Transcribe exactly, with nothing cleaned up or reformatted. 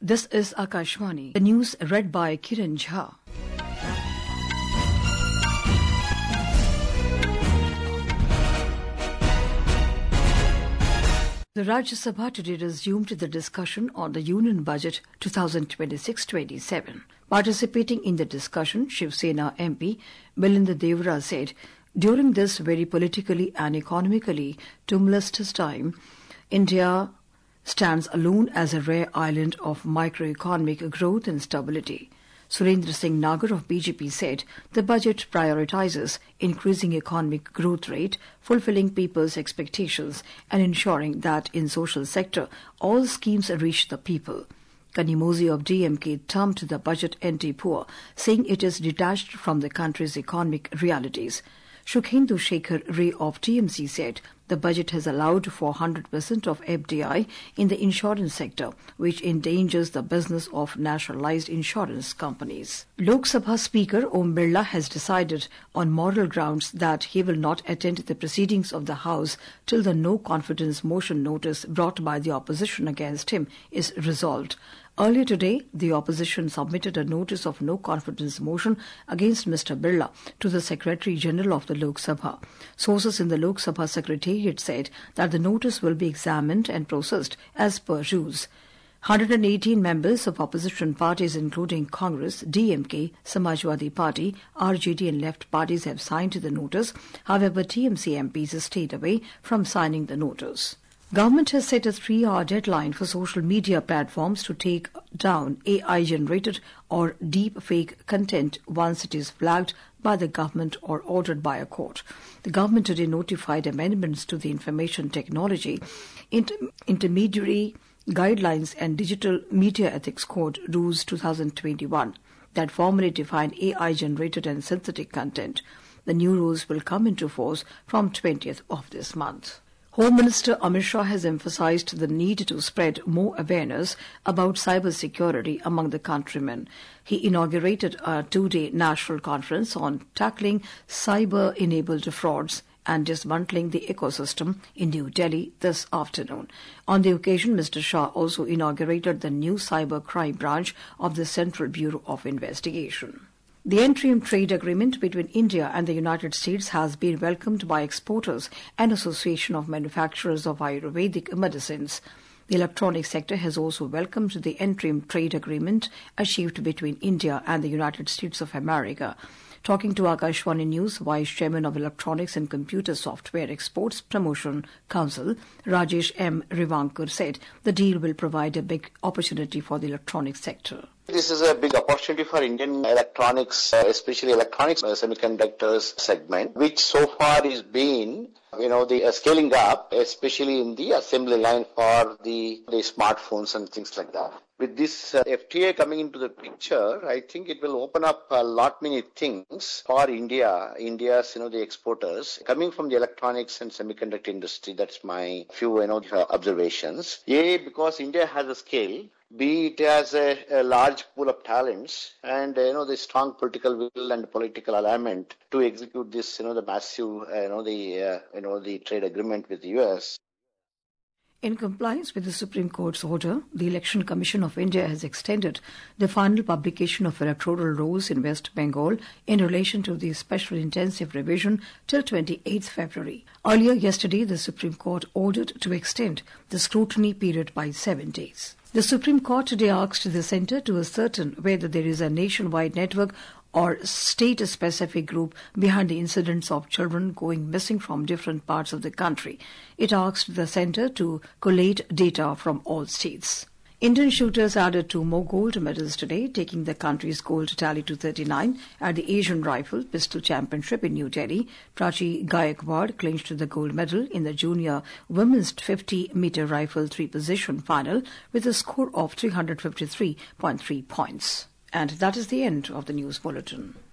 This is Akashvani. The news read by Kiran Jha. The Rajya Sabha today resumed the discussion on the Union Budget twenty twenty-six twenty-seven. Participating in the discussion, Shiv Sena M P Milind Devara said, during this very politically and economically tumultuous time, India stands alone as a rare island of microeconomic growth and stability. Surendra Singh Nagar of B J P said the budget prioritizes increasing economic growth rate, fulfilling people's expectations and ensuring that in social sector all schemes reach the people. Kanimozi of D M K termed the budget anti-poor, saying it is detached from the country's economic realities. Shukhendu Shekhar Ray of T M C said the budget has allowed for one hundred percent of F D I in the insurance sector, which endangers the business of nationalized insurance companies. Lok Sabha Speaker Om Birla has decided on moral grounds that he will not attend the proceedings of the House till the no-confidence motion notice brought by the opposition against him is resolved. Earlier today, the opposition submitted a notice of no-confidence motion against Mister Birla to the Secretary General of the Lok Sabha. Sources in the Lok Sabha Secretariat said that the notice will be examined and processed as per rules. one hundred eighteen members of opposition parties including Congress, D M K, Samajwadi Party, R J D and left parties have signed the notice. However, T M C M Ps stayed away from signing the notice. Government has set a three-hour deadline for social media platforms to take down A I-generated or deep-fake content once it is flagged by the government or ordered by a court. The government today notified amendments to the Information Technology, Inter- Intermediary Guidelines and Digital Media Ethics Code Rules twenty twenty-one that formally define A I-generated and synthetic content. The new rules will come into force from twentieth of this month. Home Minister Amit Shah has emphasized the need to spread more awareness about cyber security among the countrymen. He inaugurated a two-day national conference on tackling cyber-enabled frauds and dismantling the ecosystem in New Delhi this afternoon. On the occasion, Mister Shah also inaugurated the new cyber crime branch of the Central Bureau of Investigation. The interim trade agreement between India and the United States has been welcomed by exporters and Association of Manufacturers of Ayurvedic Medicines. The electronics sector has also welcomed the interim trade agreement achieved between India and the United States of America. Talking to Akashvani News, Vice Chairman of Electronics and Computer Software Exports Promotion Council, Rajesh M. Rivankar, said the deal will provide a big opportunity for the electronics sector. This is a big opportunity for Indian electronics, uh, especially electronics uh, semiconductors segment, which so far is being, you know, the uh, scaling up, especially in the assembly line for the, the smartphones and things like that. With this uh, F T A coming into the picture, I think it will open up a lot many things for India, India's, you know, the exporters coming from the electronics and semiconductor industry. That's my few, you know, observations. A, because India has a scale. B, it has a, a large pool of talents and, uh, you know, the strong political will and political alignment to execute this, you know, the massive, uh, you know, the, uh, you know, the trade agreement with the U S. In compliance with the Supreme Court's order, the Election Commission of India has extended the final publication of electoral rolls in West Bengal in relation to the special intensive revision till twenty-eighth February. Earlier yesterday, the Supreme Court ordered to extend the scrutiny period by seven days. The Supreme Court today asked the centre to ascertain whether there is a nationwide network or state-specific group behind the incidents of children going missing from different parts of the country. It asked the centre to collate data from all states. Indian shooters added two more gold medals today, taking the country's gold tally to thirty-nine at the Asian Rifle Pistol Championship in New Delhi. Prachi Gaikwad clinched the gold medal in the junior women's fifty meter rifle three-position final with a score of three hundred fifty-three point three points. And that is the end of the news bulletin.